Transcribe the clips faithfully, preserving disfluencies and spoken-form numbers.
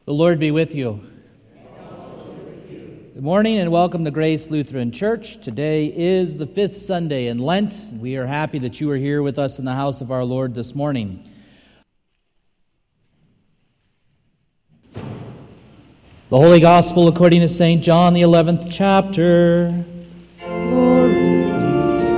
The Lord be with you. Good morning and welcome to Grace Lutheran Church. Today is the fifth Sunday in Lent. We are happy that you are here with us in the house of our Lord this morning. The Holy Gospel according to Saint John, the eleventh chapter. Glory be to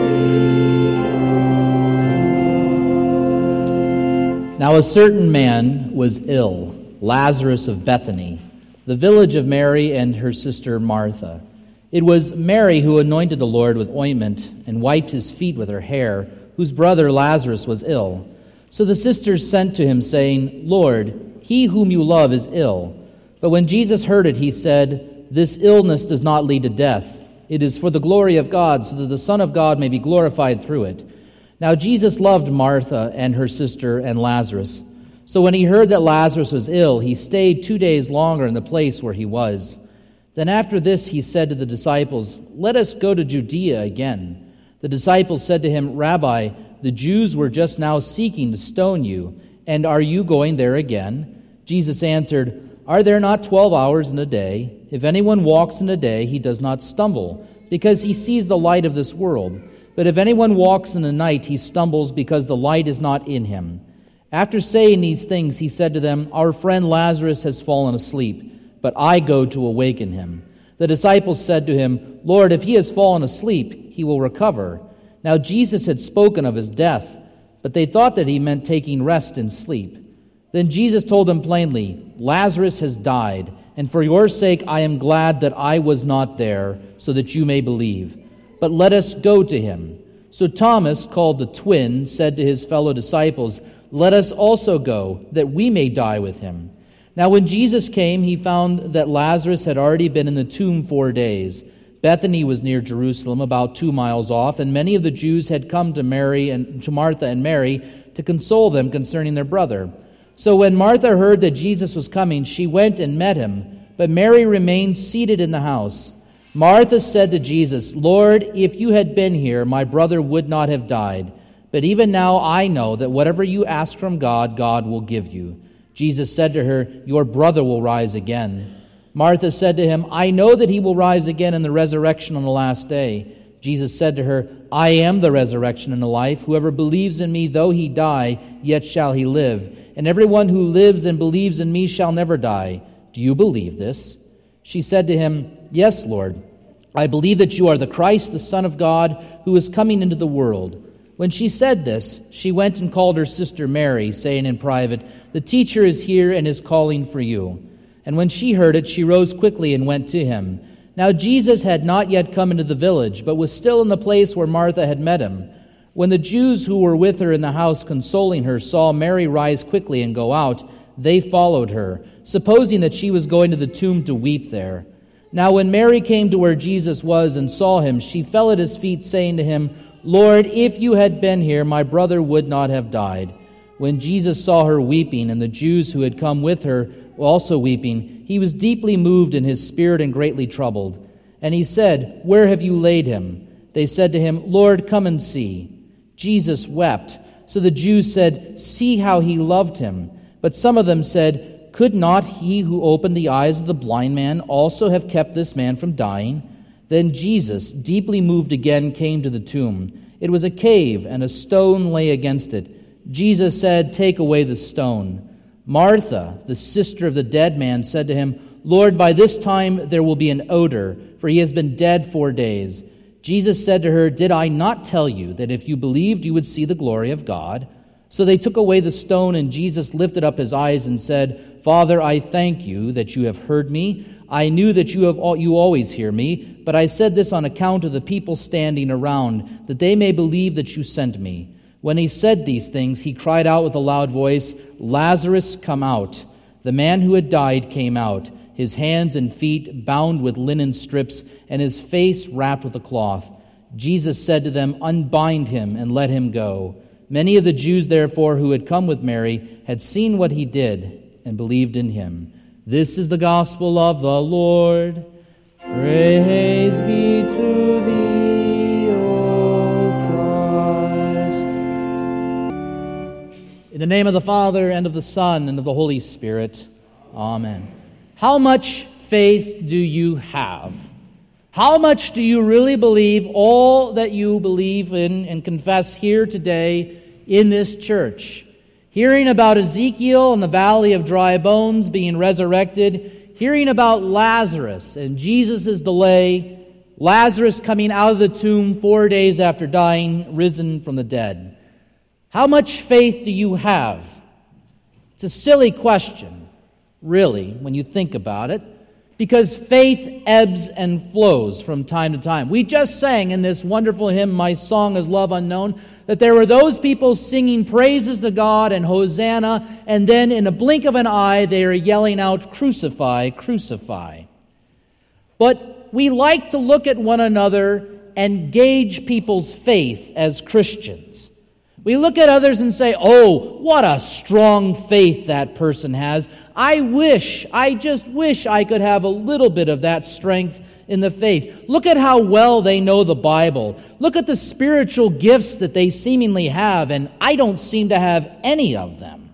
you. Now a certain man was ill, Lazarus of Bethany, the village of Mary and her sister Martha. It was Mary who anointed the Lord with ointment and wiped his feet with her hair, whose brother Lazarus was ill. So the sisters sent to him, saying, Lord, he whom you love is ill. But when Jesus heard it, he said, This illness does not lead to death. It is for the glory of God, so that the Son of God may be glorified through it. Now Jesus loved Martha and her sister and Lazarus. So when he heard that Lazarus was ill, he stayed two days longer in the place where he was. Then after this he said to the disciples, Let us go to Judea again. The disciples said to him, Rabbi, the Jews were just now seeking to stone you, and are you going there again? Jesus answered, Are there not twelve hours in a day? If anyone walks in a day, he does not stumble, because he sees the light of this world. But if anyone walks in the night, he stumbles, because the light is not in him. After saying these things, he said to them, Our friend Lazarus has fallen asleep, but I go to awaken him. The disciples said to him, Lord, if he has fallen asleep, he will recover. Now Jesus had spoken of his death, but they thought that he meant taking rest in sleep. Then Jesus told them plainly, Lazarus has died, and for your sake I am glad that I was not there, so that you may believe. But let us go to him. So Thomas, called the twin, said to his fellow disciples, Let us also go, that we may die with him. Now when Jesus came, he found that Lazarus had already been in the tomb four days. Bethany was near Jerusalem, about two miles off, and many of the Jews had come to Mary and to Martha and Mary to console them concerning their brother. So when Martha heard that Jesus was coming, she went and met him, but Mary remained seated in the house. Martha said to Jesus, Lord, if you had been here, my brother would not have died. But even now I know that whatever you ask from God, God will give you. Jesus said to her, Your brother will rise again. Martha said to him, I know that he will rise again in the resurrection on the last day. Jesus said to her, I am the resurrection and the life. Whoever believes in me, though he die, yet shall he live. And everyone who lives and believes in me shall never die. Do you believe this? She said to him, Yes, Lord. I believe that you are the Christ, the Son of God, who is coming into the world. When she said this, she went and called her sister Mary, saying in private, The teacher is here and is calling for you. And when she heard it, she rose quickly and went to him. Now Jesus had not yet come into the village, but was still in the place where Martha had met him. When the Jews who were with her in the house consoling her saw Mary rise quickly and go out, they followed her, supposing that she was going to the tomb to weep there. Now when Mary came to where Jesus was and saw him, she fell at his feet, saying to him, Lord, if you had been here, my brother would not have died. When Jesus saw her weeping, and the Jews who had come with her also weeping, he was deeply moved in his spirit and greatly troubled. And he said, Where have you laid him? They said to him, Lord, come and see. Jesus wept. So the Jews said, See how he loved him. But some of them said, Could not he who opened the eyes of the blind man also have kept this man from dying? Then Jesus, deeply moved again, came to the tomb. It was a cave, and a stone lay against it. Jesus said, Take away the stone. Martha, the sister of the dead man, said to him, Lord, by this time there will be an odor, for he has been dead four days. Jesus said to her, Did I not tell you that if you believed you would see the glory of God? So they took away the stone, and Jesus lifted up his eyes and said, Father, I thank you that you have heard me. I knew that you have you always hear me, but I said this on account of the people standing around, that they may believe that you sent me. When he said these things, he cried out with a loud voice, Lazarus, come out. The man who had died came out, his hands and feet bound with linen strips, and his face wrapped with a cloth. Jesus said to them, Unbind him and let him go. Many of the Jews, therefore, who had come with Mary, had seen what he did and believed in him. This is the gospel of the Lord. Praise be to thee, O Christ. In the name of the Father, and of the Son, and of the Holy Spirit. Amen. How much faith do you have? How much do you really believe all that you believe in and confess here today in this church? Hearing about Ezekiel in the valley of dry bones being resurrected, hearing about Lazarus and Jesus' delay, Lazarus coming out of the tomb four days after dying, risen from the dead. How much faith do you have? It's a silly question, really, when you think about it, because faith ebbs and flows from time to time. We just sang in this wonderful hymn, My Song is Love Unknown, that there were those people singing praises to God and Hosanna, and then in a blink of an eye, they are yelling out, Crucify, crucify. But we like to look at one another and gauge people's faith as Christians. We look at others and say, oh, what a strong faith that person has. I wish, I just wish I could have a little bit of that strength in the faith. Look at how well they know the Bible. Look at the spiritual gifts that they seemingly have, and I don't seem to have any of them.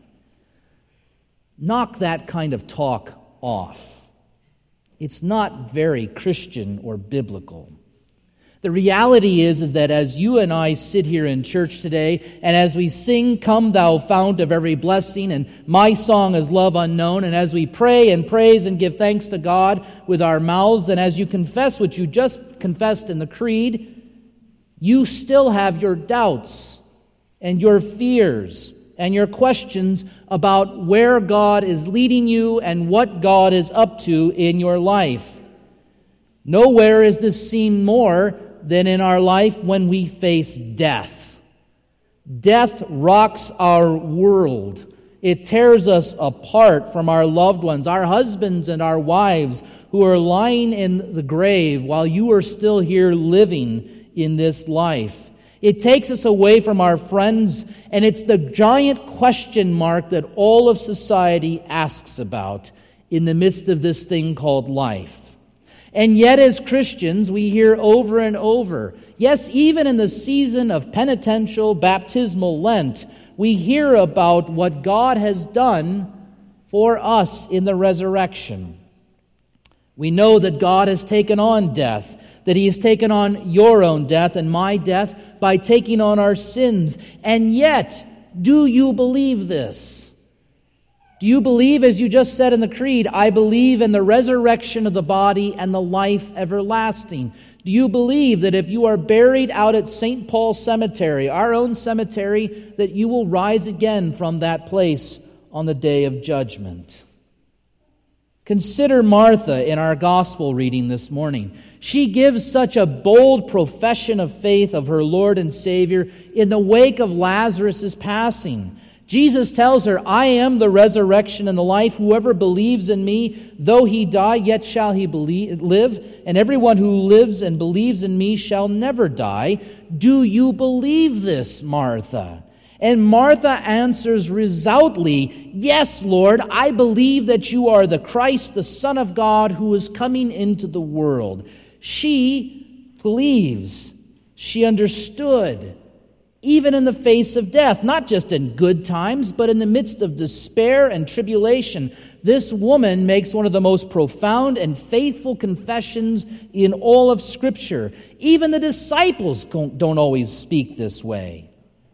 Knock that kind of talk off. It's not very Christian or biblical. The reality is, is that as you and I sit here in church today, and as we sing, Come Thou Fount of Every Blessing, and My Song is Love Unknown, and as we pray and praise and give thanks to God with our mouths, and as you confess what you just confessed in the creed, you still have your doubts and your fears and your questions about where God is leading you and what God is up to in your life. Nowhere is this seen more than in our life when we face death. Death rocks our world. It tears us apart from our loved ones, our husbands and our wives who are lying in the grave while you are still here living in this life. It takes us away from our friends, and it's the giant question mark that all of society asks about in the midst of this thing called life. And yet as Christians, we hear over and over, yes, even in the season of penitential, baptismal Lent, we hear about what God has done for us in the resurrection. We know that God has taken on death, that He has taken on your own death and my death by taking on our sins. And yet, do you believe this? Do you believe, as you just said in the creed, I believe in the resurrection of the body and the life everlasting? Do you believe that if you are buried out at Saint Paul Cemetery, our own cemetery, that you will rise again from that place on the day of judgment? Consider Martha in our gospel reading this morning. She gives such a bold profession of faith of her Lord and Savior in the wake of Lazarus' passing. Jesus tells her, I am the resurrection and the life. Whoever believes in me, though he die, yet shall he believe, live. And everyone who lives and believes in me shall never die. Do you believe this, Martha? And Martha answers resolutely, yes, Lord, I believe that you are the Christ, the Son of God, who is coming into the world. She believes. She understood. Even in the face of death, not just in good times, but in the midst of despair and tribulation, this woman makes one of the most profound and faithful confessions in all of Scripture. Even the disciples don't always speak this way.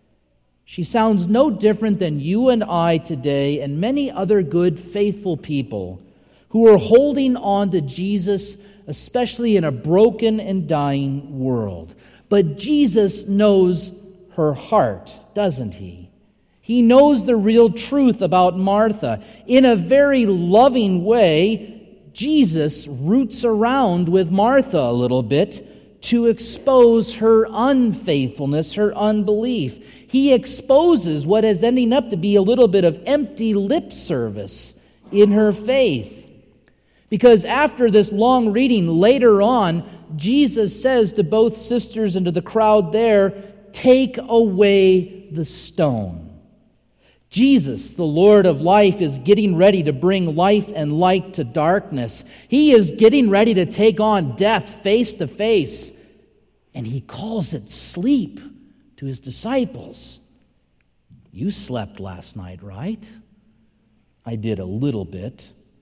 She sounds no different than you and I today and many other good, faithful people who are holding on to Jesus, especially in a broken and dying world. But Jesus knows her heart, doesn't he? He knows the real truth about Martha. In a very loving way, Jesus roots around with Martha a little bit to expose her unfaithfulness, her unbelief. He exposes what is ending up to be a little bit of empty lip service in her faith. Because after this long reading, later on, Jesus says to both sisters and to the crowd there, take away the stone. Jesus, the Lord of life, is getting ready to bring life and light to darkness. He is getting ready to take on death face to face. And he calls it sleep to his disciples. You slept last night, right? I did a little bit.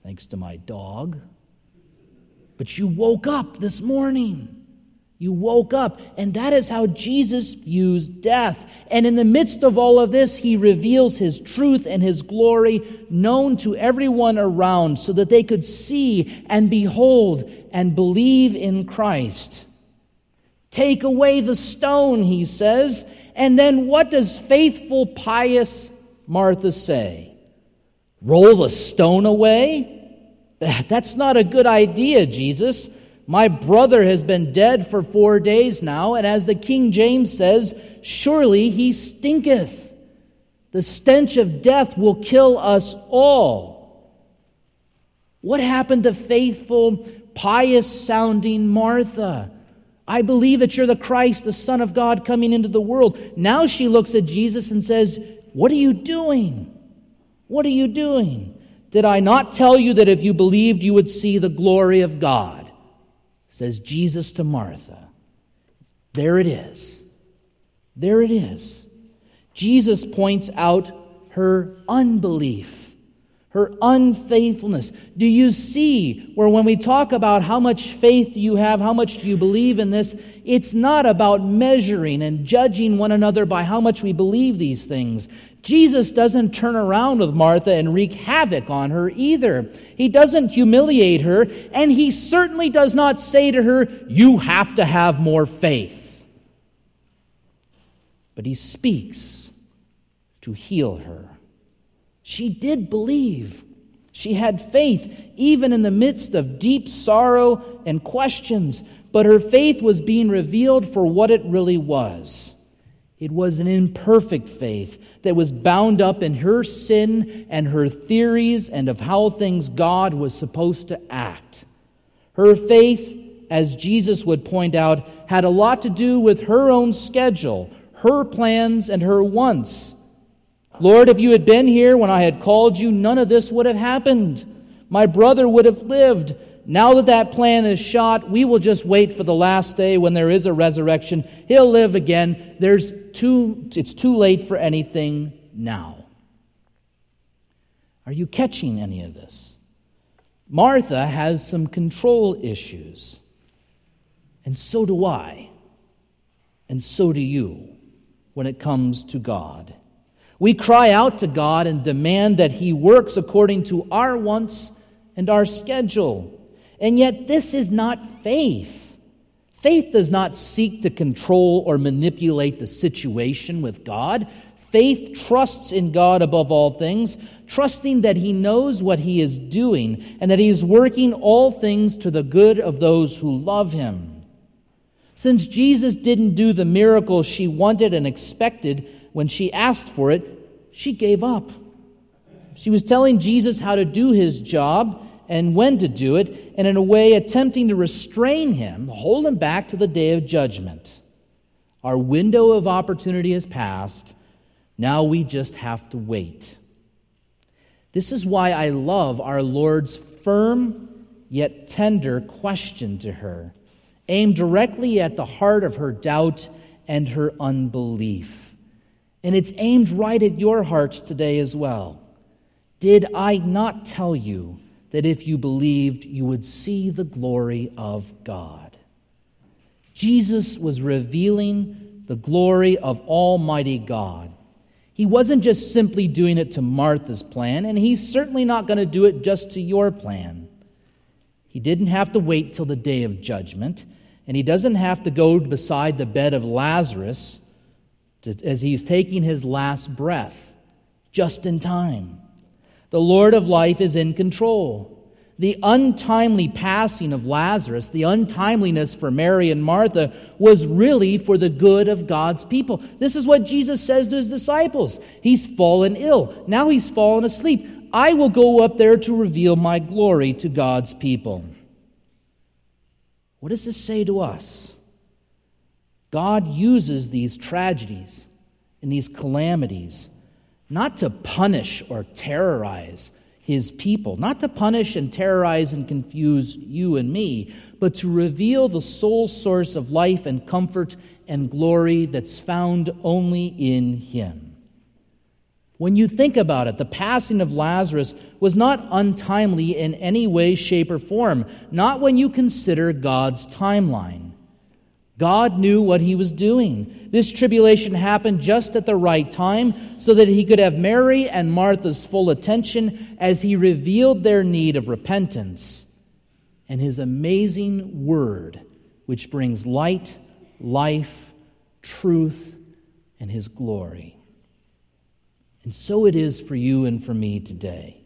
thanks to my dog. But you woke up this morning. You woke up, and that is how Jesus views death. And in the midst of all of this, he reveals his truth and his glory known to everyone around so that they could see and behold and believe in Christ. Take away the stone, he says. And then what does faithful, pious Martha say? Roll the stone away? That's not a good idea, Jesus. My brother has been dead for four days now, and as the King James says, surely he stinketh. The stench of death will kill us all. What happened to faithful, pious-sounding Martha? I believe that you're the Christ, the Son of God, coming into the world. Now she looks at Jesus and says, what are you doing? What are you doing? Did I not tell you that if you believed, you would see the glory of God? Says Jesus to Martha. There it is. There it is. Jesus points out her unbelief, her unfaithfulness. Do you see where when we talk about how much faith do you have, how much do you believe in this, it's not about measuring and judging one another by how much we believe these things. Jesus doesn't turn around with Martha and wreak havoc on her either. He doesn't humiliate her, and he certainly does not say to her, you have to have more faith. But he speaks to heal her. She did believe. She had faith even in the midst of deep sorrow and questions, but her faith was being revealed for what it really was. It was an imperfect faith that was bound up in her sin and her theories and of how things God was supposed to act. Her faith, as Jesus would point out, had a lot to do with her own schedule, her plans, and her wants. Lord, if you had been here when I had called you, none of this would have happened. My brother would have lived. Now that that plan is shot, we will just wait for the last day when there is a resurrection. He'll live again. There's too, it's too late for anything now. Are you catching any of this? Martha has some control issues. And so do I. And so do you when it comes to God. We cry out to God and demand that He works according to our wants and our schedule. And yet this is not faith. Faith does not seek to control or manipulate the situation with God. Faith trusts in God above all things, trusting that He knows what He is doing and that He is working all things to the good of those who love Him. Since Jesus didn't do the miracle she wanted and expected when she asked for it, she gave up. She was telling Jesus how to do His job and when to do it, and in a way attempting to restrain Him, hold Him back to the day of judgment. Our window of opportunity has passed. Now we just have to wait. This is why I love our Lord's firm yet tender question to her, aimed directly at the heart of her doubt and her unbelief. And it's aimed right at your hearts today as well. Did I not tell you that if you believed, you would see the glory of God? Jesus was revealing the glory of Almighty God. He wasn't just simply doing it to Martha's plan, and He's certainly not going to do it just to your plan. He didn't have to wait till the day of judgment, and He doesn't have to go beside the bed of Lazarus to, as he's taking his last breath, just in time. The Lord of life is in control. The untimely passing of Lazarus, the untimeliness for Mary and Martha, was really for the good of God's people. This is what Jesus says to His disciples. He's fallen ill. Now He's fallen asleep. I will go up there to reveal my glory to God's people. What does this say to us? God uses these tragedies and these calamities not to punish or terrorize His people, not to punish and terrorize and confuse you and me, but to reveal the sole source of life and comfort and glory that's found only in Him. When you think about it, the passing of Lazarus was not untimely in any way, shape, or form, not when you consider God's timeline. God knew what he was doing. This tribulation happened just at the right time so that he could have Mary and Martha's full attention as he revealed their need of repentance and his amazing word, which brings light, life, truth, and his glory. And so it is for you and for me today.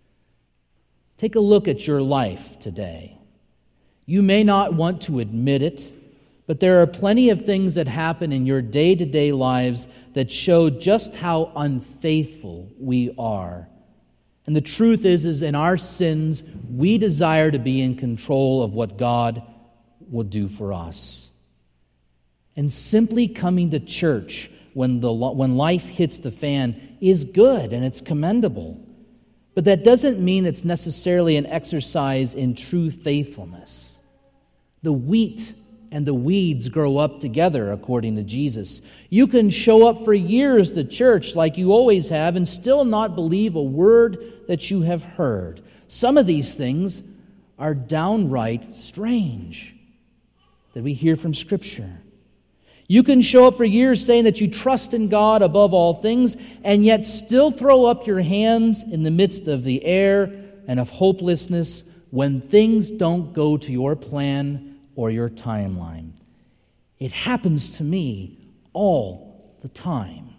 Take a look at your life today. You may not want to admit it, but there are plenty of things that happen in your day-to-day lives that show just how unfaithful we are. And the truth is, is in our sins, we desire to be in control of what God will do for us. And simply coming to church when the when life hits the fan is good and it's commendable. But that doesn't mean it's necessarily an exercise in true faithfulness. The wheat and the weeds grow up together, according to Jesus. You can show up for years to church like you always have and still not believe a word that you have heard. Some of these things are downright strange that we hear from Scripture. You can show up for years saying that you trust in God above all things and yet still throw up your hands in the midst of the air and of hopelessness when things don't go to your plan or your timeline. It happens to me all the time.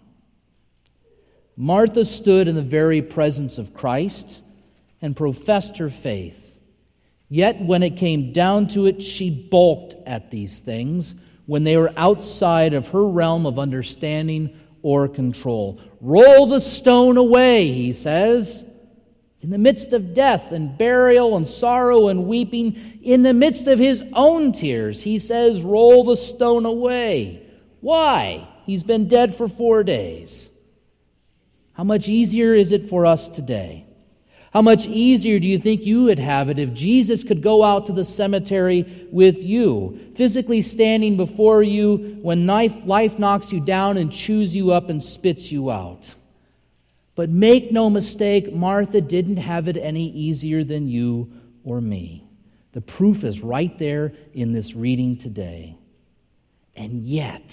Martha stood in the very presence of Christ and professed her faith. Yet when it came down to it, she balked at these things when they were outside of her realm of understanding or control. Roll the stone away, he says. In the midst of death and burial and sorrow and weeping, in the midst of his own tears, he says, roll the stone away. Why? He's been dead for four days. How much easier is it for us today? How much easier do you think you would have it if Jesus could go out to the cemetery with you, physically standing before you when life, life knocks you down and chews you up and spits you out? But make no mistake, Martha didn't have it any easier than you or me. The proof is right there in this reading today. And yet,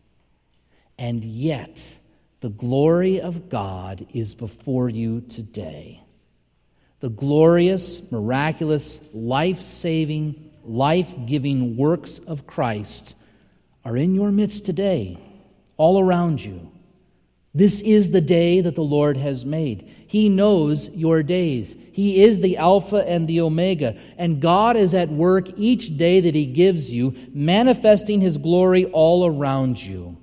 and yet, the glory of God is before you today. The glorious, miraculous, life-saving, life-giving works of Christ are in your midst today, all around you. This is the day that the Lord has made. He knows your days. He is the Alpha and the Omega, and God is at work each day that He gives you, manifesting His glory all around you,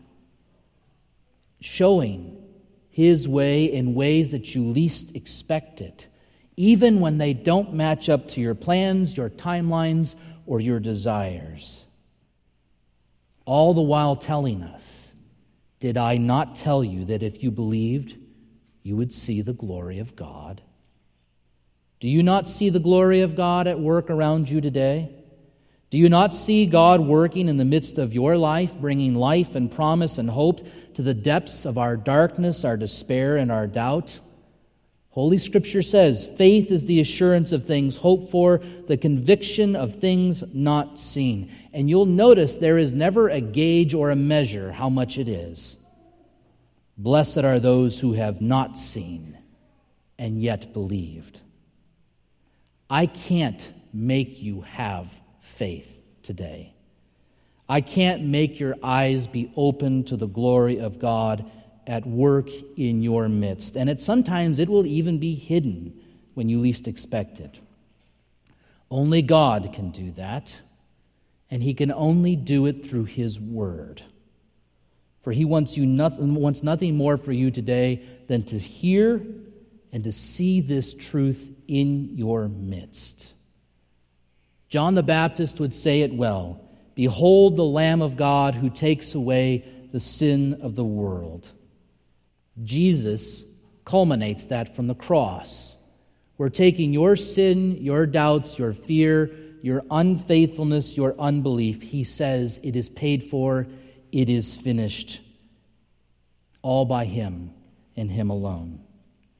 showing His way in ways that you least expect it, even when they don't match up to your plans, your timelines, or your desires. All the while telling us, did I not tell you that if you believed, you would see the glory of God? Do you not see the glory of God at work around you today? Do you not see God working in the midst of your life, bringing life and promise and hope to the depths of our darkness, our despair, and our doubt? Holy Scripture says, faith is the assurance of things hoped for, the conviction of things not seen. And you'll notice there is never a gauge or a measure how much it is. Blessed are those who have not seen and yet believed. I can't make you have faith today. I can't make your eyes be open to the glory of God at work in your midst. And it sometimes it will even be hidden when you least expect it. Only God can do that, and He can only do it through His Word. For He wants you nothing wants nothing more for you today than to hear and to see this truth in your midst. John the Baptist would say it well, "Behold the Lamb of God who takes away the sin of the world." Jesus culminates that from the cross. We're taking your sin, your doubts, your fear, your unfaithfulness, your unbelief. He says it is paid for, it is finished, all by Him and Him alone.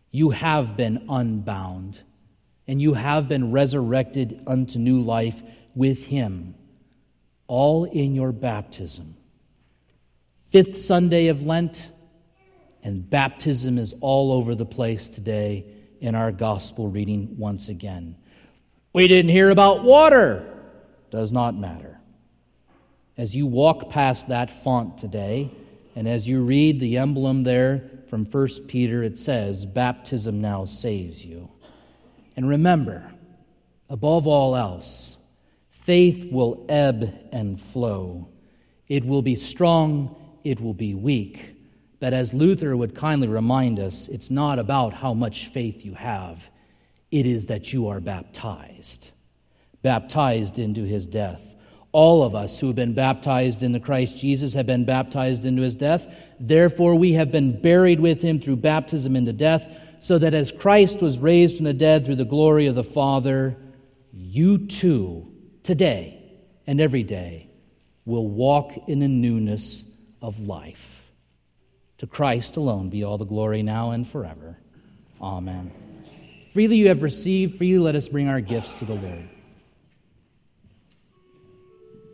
You have been unbound, and you have been resurrected unto new life with him, all in your baptism. Fifth Sunday of Lent, and baptism is all over the place today in our gospel reading once again. We didn't hear about water. Does not matter. As you walk past that font today, and as you read the emblem there from First Peter, it says, baptism now saves you. And remember, above all else, faith will ebb and flow. It will be strong, it will be weak. But as Luther would kindly remind us, it's not about how much faith you have. It is that you are baptized. Baptized into his death. All of us who have been baptized into Christ Jesus have been baptized into his death. Therefore, we have been buried with him through baptism into death, so that as Christ was raised from the dead through the glory of the Father, you too, today and every day, will walk in a newness of life. To Christ alone be all the glory now and forever. Amen. Freely you have received, freely let us bring our gifts to the Lord.